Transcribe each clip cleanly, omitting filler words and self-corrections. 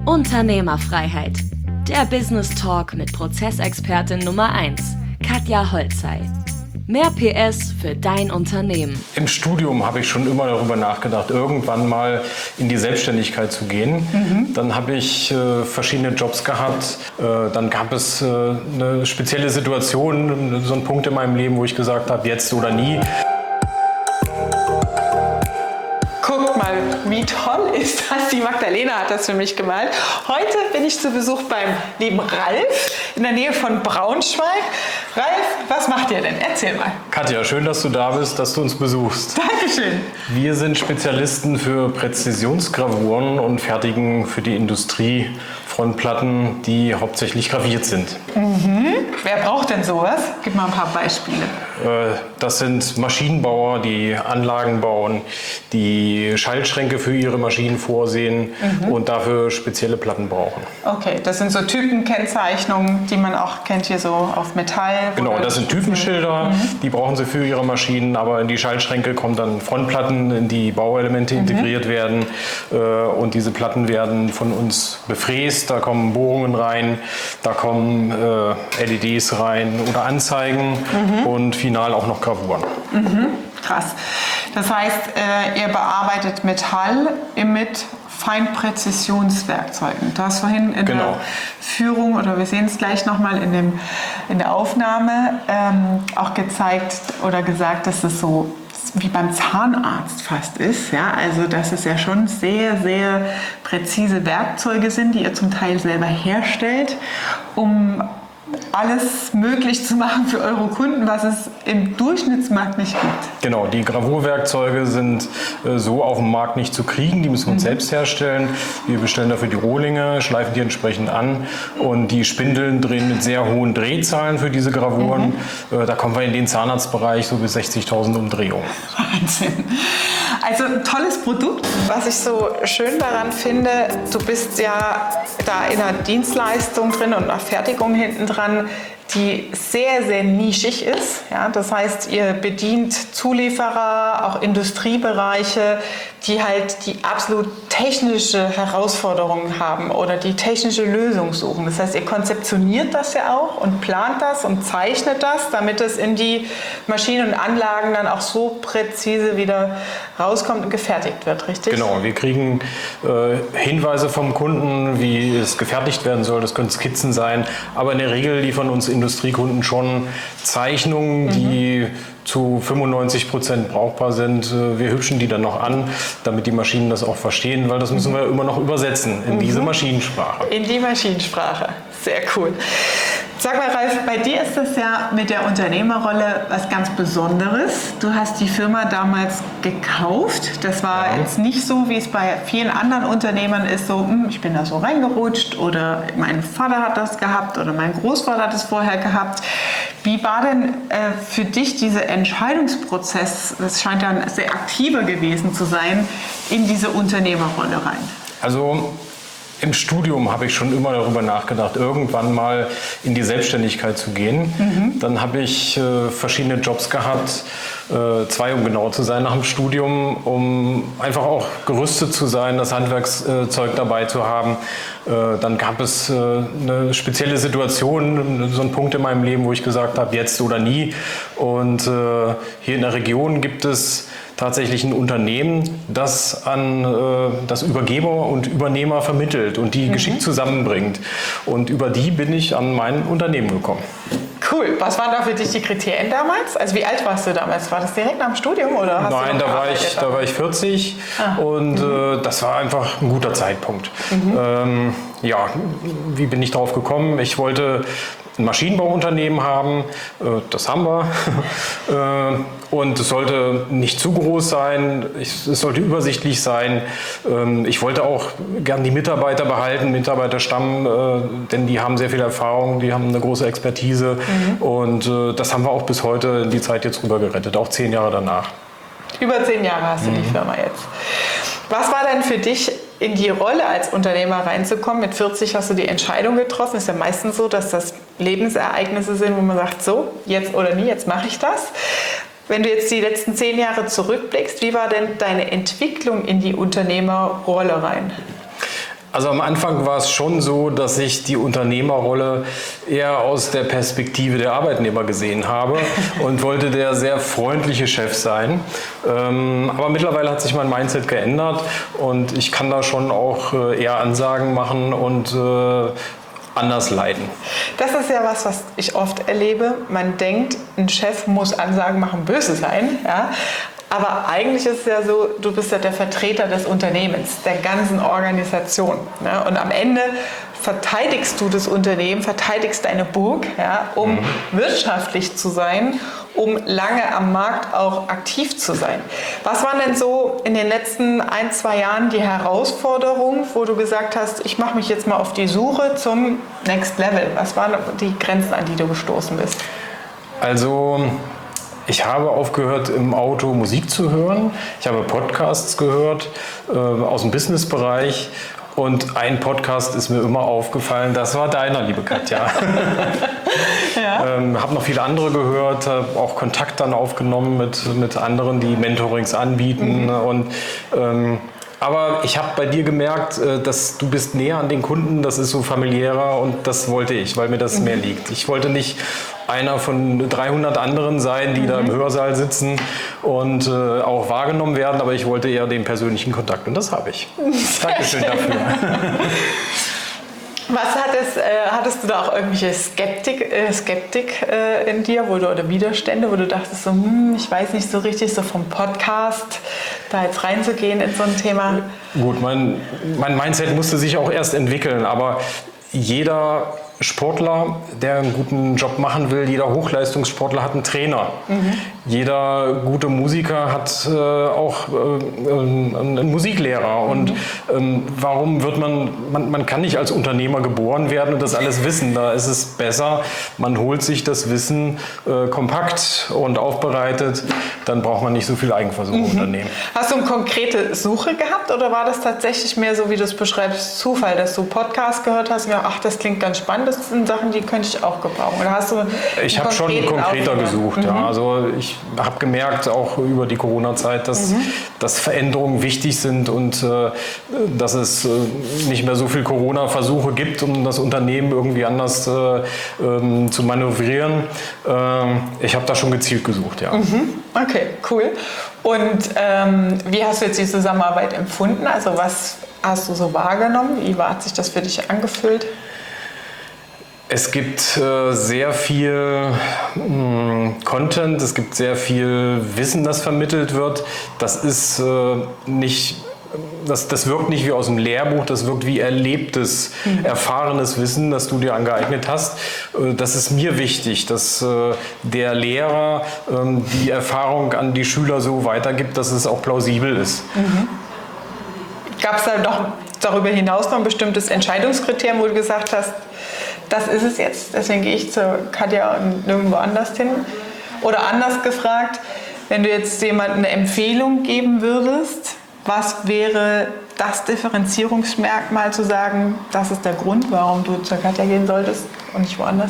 Unternehmerfreiheit. Der Business Talk mit Prozessexpertin Nummer 1, Katja Holzei. Mehr PS für dein Unternehmen. Im Studium habe ich schon immer darüber nachgedacht, irgendwann mal in die Selbstständigkeit zu gehen. Dann habe ich verschiedene Jobs gehabt. Dann gab es eine spezielle Situation, so einen Punkt in meinem Leben, wo ich gesagt habe, jetzt oder nie. Guckt mal, wie toll ist das? Die Magdalena hat das für mich gemalt. Heute bin ich zu Besuch beim lieben Ralf in der Nähe von Braunschweig. Ralf, was macht ihr denn? Erzähl mal. Katja, schön, dass du da bist, dass du uns besuchst. Dankeschön. Wir sind Spezialisten für Präzisionsgravuren und fertigen für die Industrie Frontplatten, die hauptsächlich graviert sind. Wer braucht denn sowas? Gib mal ein paar Beispiele. Das sind Maschinenbauer, die Anlagen bauen, die Schaltschränke für ihre Maschinen vorsehen und dafür spezielle Platten brauchen. Okay, das sind so Typenkennzeichnungen, die man auch kennt hier so auf Metall. Genau, das sind Typenschilder, die brauchen sie für ihre Maschinen, aber in die Schaltschränke kommen dann Frontplatten, in die Bauelemente integriert werden und diese Platten werden von uns befräst, da kommen Bohrungen rein, da kommen LEDs rein oder Anzeigen und final auch noch Gravuren. Krass. Das heißt, ihr bearbeitet Metall mit Feinpräzisionswerkzeugen. Du hast vorhin in der Führung, oder wir sehen es gleich nochmal in der Aufnahme, auch gezeigt oder gesagt, dass es so wie beim Zahnarzt fast ist. Ja? Also dass es ja schon sehr, sehr präzise Werkzeuge sind, die ihr zum Teil selber herstellt, um alles möglich zu machen für eure Kunden, was es im Durchschnittsmarkt nicht gibt. Genau, die Gravurwerkzeuge sind so auf dem Markt nicht zu kriegen, die müssen wir uns selbst herstellen. Wir bestellen dafür die Rohlinge, schleifen die entsprechend an und die Spindeln drehen mit sehr hohen Drehzahlen für diese Gravuren. Da kommen wir in den Zahnarztbereich so bis 60.000 Umdrehungen. Wahnsinn. Also ein tolles Produkt. Was ich so schön daran finde, du bist ja da in einer Dienstleistung drin und einer Fertigung hinten dran, die sehr, sehr nischig ist. Ja, das heißt, ihr bedient Zulieferer, auch Industriebereiche, die halt die absolut technische Herausforderungen haben oder die technische Lösung suchen. Das heißt, ihr konzeptioniert das ja auch und plant das und zeichnet das, damit es in die Maschinen und Anlagen dann auch so präzise wieder rauskommt und gefertigt wird, richtig? Genau, wir kriegen Hinweise vom Kunden, wie es gefertigt werden soll. Das können Skizzen sein, aber in der Regel liefern uns Industriekunden schon Zeichnungen, die zu 95% brauchbar sind. Wir hübschen die dann noch an, damit die Maschinen das auch verstehen, weil das müssen wir immer noch übersetzen in diese Maschinensprache. In die Maschinensprache. Sehr cool. Sag mal, Ralf, bei dir ist das ja mit der Unternehmerrolle was ganz Besonderes. Du hast die Firma damals gekauft. Das war jetzt nicht so, wie es bei vielen anderen Unternehmern ist, so, ich bin da so reingerutscht oder mein Vater hat das gehabt oder mein Großvater hat es vorher gehabt. Wie war denn für dich dieser Entscheidungsprozess, das scheint ja ein sehr aktiver gewesen zu sein, in diese Unternehmerrolle rein? Also im Studium habe ich schon immer darüber nachgedacht, irgendwann mal in die Selbstständigkeit zu gehen. Dann habe ich verschiedene Jobs gehabt, 2 um genau zu sein nach dem Studium, um einfach auch gerüstet zu sein, das Handwerkszeug dabei zu haben. Dann gab es eine spezielle Situation, so einen Punkt in meinem Leben, wo ich gesagt habe, jetzt oder nie. Und hier in der Region gibt es tatsächlich ein Unternehmen, das das Übergeber und Übernehmer vermittelt und die geschickt zusammenbringt. Und über die bin ich an mein Unternehmen gekommen. Cool. Was waren da für dich die Kriterien damals? Also wie alt warst du damals? War das direkt nach dem Studium? Oder hast Nein, du da war ich 40 und das war einfach ein guter Zeitpunkt. Ja, wie bin ich darauf gekommen? Ich wollte ein Maschinenbauunternehmen haben, das haben wir. Und es sollte nicht zu groß sein, es sollte übersichtlich sein. Ich wollte auch gern die Mitarbeiter behalten, Mitarbeiterstamm, denn die haben sehr viel Erfahrung, die haben eine große Expertise. Und das haben wir auch bis heute in die Zeit jetzt rüber gerettet, auch 10 Jahre danach. Über 10 Jahre hast du die Firma jetzt. Was war denn für dich in die Rolle als Unternehmer reinzukommen? Mit 40 hast du die Entscheidung getroffen. Ist ja meistens so, dass das Lebensereignisse sind, wo man sagt, so, jetzt oder nie, jetzt mache ich das. Wenn du jetzt die letzten 10 Jahre zurückblickst, wie war denn deine Entwicklung in die Unternehmerrolle rein? Also am Anfang war es schon so, dass ich die Unternehmerrolle eher aus der Perspektive der Arbeitnehmer gesehen habe und wollte der sehr freundliche Chef sein. Aber mittlerweile hat sich mein Mindset geändert und ich kann da schon auch eher Ansagen machen und anders leiten. Das ist ja was ich oft erlebe. Man denkt, ein Chef muss Ansagen machen, böse sein. Ja? Aber eigentlich ist es ja so, du bist ja der Vertreter des Unternehmens, der ganzen Organisation. Ne? Und am Ende verteidigst du das Unternehmen, verteidigst deine Burg, ja, um wirtschaftlich zu sein, um lange am Markt auch aktiv zu sein. Was waren denn so in den letzten 1-2 Jahren die Herausforderungen, wo du gesagt hast, ich mache mich jetzt mal auf die Suche zum Next Level? Was waren die Grenzen, an die du gestoßen bist? Also ich habe aufgehört, im Auto Musik zu hören. Ich habe Podcasts gehört aus dem Businessbereich. Und ein Podcast ist mir immer aufgefallen, das war deiner, liebe Katja. Ja. Habe noch viele andere gehört, habe auch Kontakt dann aufgenommen mit anderen, die Mentorings anbieten. Und aber ich habe bei dir gemerkt, dass du bist näher an den Kunden, das ist so familiärer und das wollte ich, weil mir das mehr liegt. Ich wollte nicht einer von 300 anderen sein, die da im Hörsaal sitzen und auch wahrgenommen werden, aber ich wollte eher den persönlichen Kontakt und das habe ich. Dankeschön dafür. Hattest du da auch irgendwelche Skeptik in dir, oder Widerstände, wo du dachtest so, ich weiß nicht so richtig, so vom Podcast da jetzt reinzugehen in so ein Thema? Gut, mein Mindset musste sich auch erst entwickeln, aber jeder Sportler, der einen guten Job machen will, jeder Hochleistungssportler hat einen Trainer. Jeder gute Musiker hat auch einen Musiklehrer. Und warum wird man kann nicht als Unternehmer geboren werden und das alles wissen. Da ist es besser, man holt sich das Wissen kompakt und aufbereitet, dann braucht man nicht so viel Eigenversuch unternehmen. Hast du eine konkrete Suche gehabt oder war das tatsächlich mehr so, wie du es beschreibst, Zufall, dass du Podcast gehört hast und gedacht, ach, das klingt ganz spannend, das sind Sachen, die könnte ich auch gebrauchen? Oder hast du ich habe schon konkreter gesucht. Ja. Also ich habe gemerkt, auch über die Corona-Zeit, dass Veränderungen wichtig sind und dass es nicht mehr so viel Corona-Versuche gibt, um das Unternehmen irgendwie anders zu manövrieren. Ich habe da schon gezielt gesucht, ja. Okay, cool. Und wie hast du jetzt die Zusammenarbeit empfunden? Also was hast du so wahrgenommen? Wie hat sich das für dich angefühlt? Es gibt sehr viel Content, es gibt sehr viel Wissen, das vermittelt wird. Das ist das wirkt nicht wie aus dem Lehrbuch, das wirkt wie erlebtes, erfahrenes Wissen, das du dir angeeignet hast. Das ist mir wichtig, dass der Lehrer die Erfahrung an die Schüler so weitergibt, dass es auch plausibel ist. Gab es da noch darüber hinaus noch ein bestimmtes Entscheidungskriterium, wo du gesagt hast, das ist es jetzt, deswegen gehe ich zur Katja und nirgendwo anders hin? Oder anders gefragt, wenn du jetzt jemandem eine Empfehlung geben würdest, was wäre das Differenzierungsmerkmal zu sagen, das ist der Grund, warum du zur Katja gehen solltest und nicht woanders?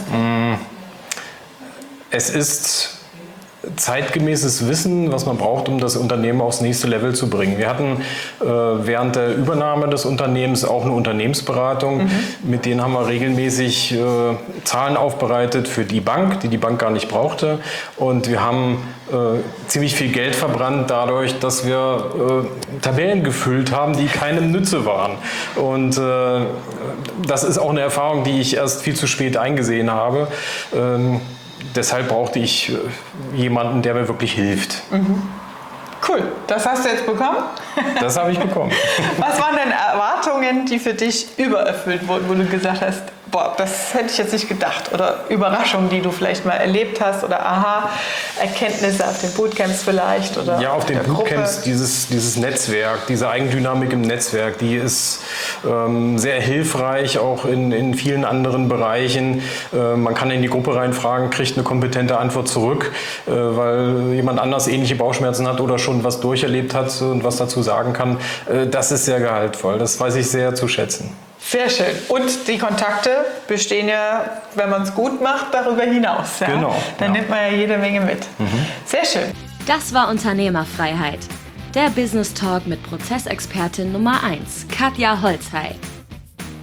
Es ist zeitgemäßes Wissen, was man braucht, um das Unternehmen aufs nächste Level zu bringen. Wir hatten während der Übernahme des Unternehmens auch eine Unternehmensberatung. Mit denen haben wir regelmäßig Zahlen aufbereitet für die Bank, die Bank gar nicht brauchte. Und wir haben ziemlich viel Geld verbrannt dadurch, dass wir Tabellen gefüllt haben, die keinem Nütze waren. Und das ist auch eine Erfahrung, die ich erst viel zu spät eingesehen habe. Deshalb brauchte ich jemanden, der mir wirklich hilft. Cool, das hast du jetzt bekommen? Das habe ich bekommen. Was waren denn Erwartungen, die für dich übererfüllt wurden, wo du gesagt hast, boah, das hätte ich jetzt nicht gedacht? Oder Überraschungen, die du vielleicht mal erlebt hast? Oder Erkenntnisse auf den Bootcamps vielleicht? Oder ja, auf den Bootcamps dieses Netzwerk, diese Eigendynamik im Netzwerk, die ist sehr hilfreich, auch in vielen anderen Bereichen. Man kann in die Gruppe reinfragen, kriegt eine kompetente Antwort zurück, weil jemand anders ähnliche Bauchschmerzen hat oder schon was durcherlebt hat und was dazu sagen kann. Das ist sehr gehaltvoll, das weiß ich sehr zu schätzen. Sehr schön. Und die Kontakte bestehen ja, wenn man es gut macht, darüber hinaus. Ja? Genau. Dann nimmt man ja jede Menge mit. Sehr schön. Das war Unternehmerfreiheit. Der Business Talk mit Prozessexpertin Nummer 1, Katja Holzhey.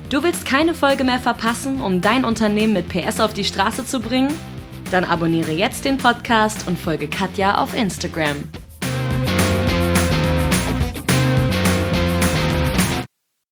Du willst keine Folge mehr verpassen, um dein Unternehmen mit PS auf die Straße zu bringen? Dann abonniere jetzt den Podcast und folge Katja auf Instagram.